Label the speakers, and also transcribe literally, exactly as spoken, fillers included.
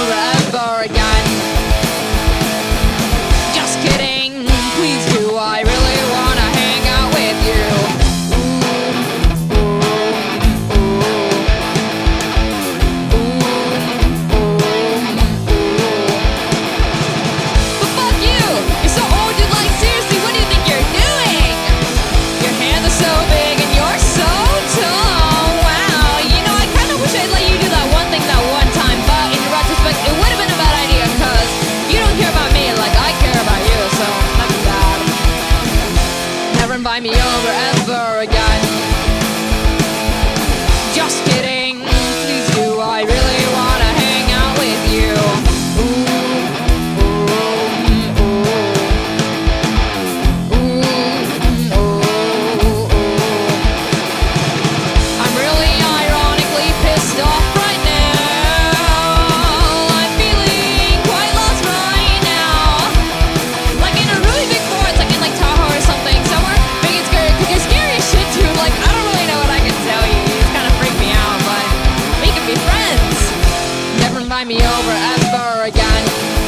Speaker 1: over ever again. Just kidding, please do, I really wanna hang out with you. But fuck you, you're so old, dude, like seriously, what do you think you're doing? Your hands are so big and you're so tall, wow. You know, I kinda wish I'd let you do that one thing that one time, but in retrospect, it would've been a bad idea, cause you don't care about me like I care about you, so that's bad. Never invite me over ever again. Just kidding, please do, I really wanna hang out with you. Ooh, ooh, ooh, ooh, ooh, ooh. I'm really ironically pissed off right now. I'm feeling quite lost right now. Like in a really big forest, like in like Tahoe or something, somewhere big and scary. Cause you're scary as shit too. Like I don't really know what I can tell you. You just kind of freak me out, but we can be friends. Never invite me over ever again.